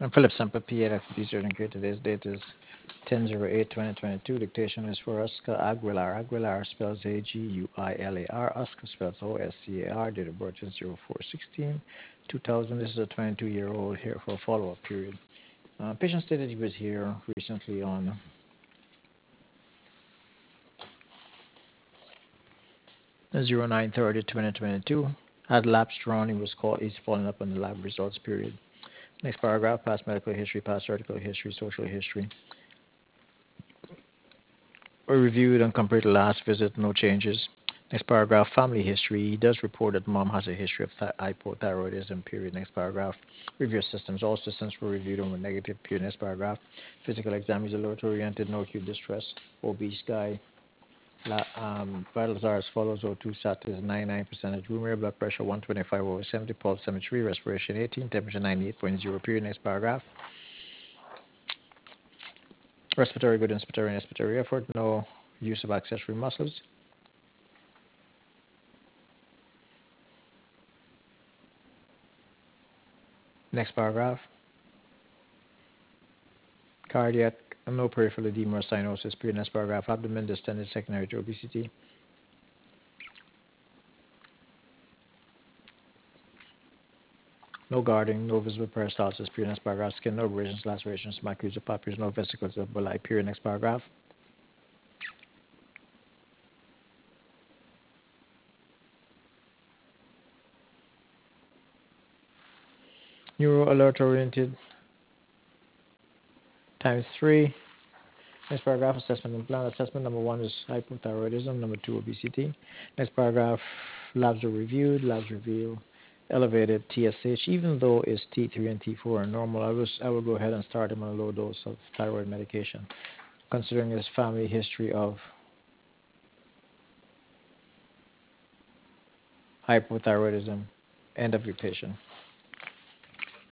I'm Philip Semper, PA, Dr. and Creator. Today's date is 10/08/2022. Dictation is for Oscar Aguilar. Aguilar spells Aguilar. Oscar spells Oscar. Date of birth is 04/16, 2000. This is a 22-year-old here for a follow-up period. Patient stated he was here recently on 09/30/2022. Had lapsed drawn. He's following up on the lab results period. Next paragraph, past medical history, past surgical history, social history. We reviewed and compared the last visit, no changes. Next paragraph, family history. He does report that mom has a history of hypothyroidism, period. Next paragraph, review systems. All systems were reviewed and were negative, period. Next paragraph, physical exam. He's alert oriented, no acute distress. Obese guy. Vitals are as follows: O2 status 99%, room air, blood pressure 125/70, pulse 73, respiration 18, temperature 98.0, period. Next paragraph, respiratory good, inspiratory effort, no use of accessory muscles. Next paragraph, cardiac, no peripheral edema or cyanosis, period. Next paragraph, abdomen distended secondary to obesity. No guarding, no visible peristalsis, period. Next paragraph, skin, no abrasions, lacerations, macules or papules, no vesicles of Boli, period. Next paragraph. Neuro alert oriented times 3. Next paragraph, assessment and plan. Assessment number 1 is hypothyroidism, number 2, obesity. Next paragraph, labs are reviewed, labs reveal elevated TSH, even though it's T3 and T4 are normal. I will go ahead and start him on a low dose of thyroid medication, considering his family history of hypothyroidism. End of your patient.